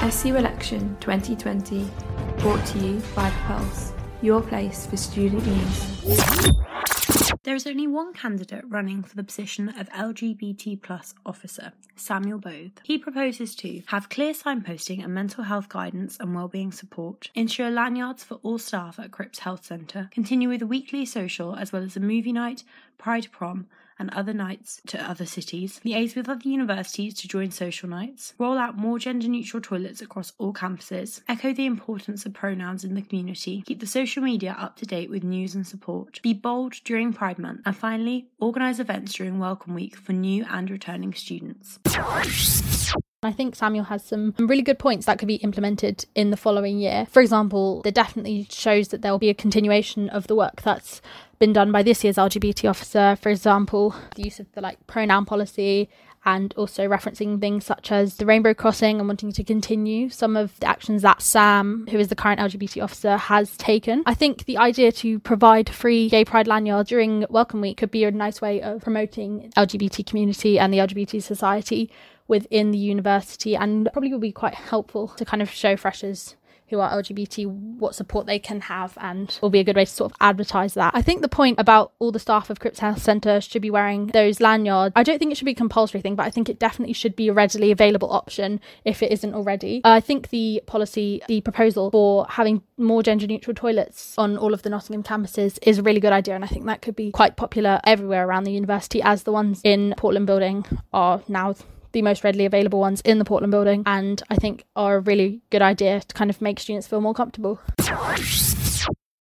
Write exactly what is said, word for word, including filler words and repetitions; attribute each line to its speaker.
Speaker 1: S U Election twenty twenty, brought to you by Pulse, your place for student news.
Speaker 2: There is only one candidate running for the position of L G B T plus officer, Samuel Bothe. He proposes to have clear signposting and mental health guidance and wellbeing support, ensure lanyards for all staff at Cripps Health Centre, continue with a weekly social as well as a movie night, Pride Prom, and other nights to other cities, liaise with other universities to join social nights, roll out more gender-neutral toilets across all campuses, echo the importance of pronouns in the community, keep the social media up to date with news and support, be bold during Pride Month, and finally, organise events during Welcome Week for new and returning students.
Speaker 3: I think Samuel has some really good points that could be implemented in the following year. For example, it definitely shows that there will be a continuation of the work that's been done by this year's L G B T officer. For example, the use of the like pronoun policy, and also referencing things such as the rainbow crossing and wanting to continue some of the actions that Sam, who is the current L G B T officer, has taken. I think the idea to provide free gay pride lanyards during Welcome Week could be a nice way of promoting L G B T community and the L G B T society within the university, and probably will be quite helpful to kind of show freshers who are L G B T what support they can have, and will be a good way to sort of advertise that. I think the point about all the staff of Cripps Health Centre should be wearing those lanyards, I don't think it should be a compulsory thing, but I think it definitely should be a readily available option if it isn't already. I think the policy, the proposal for having more gender neutral toilets on all of the Nottingham campuses is a really good idea, and I think that could be quite popular everywhere around the university, as the ones in Portland Building are now the most readily available ones in the Portland Building, and I think are a really good idea to kind of make students feel more comfortable.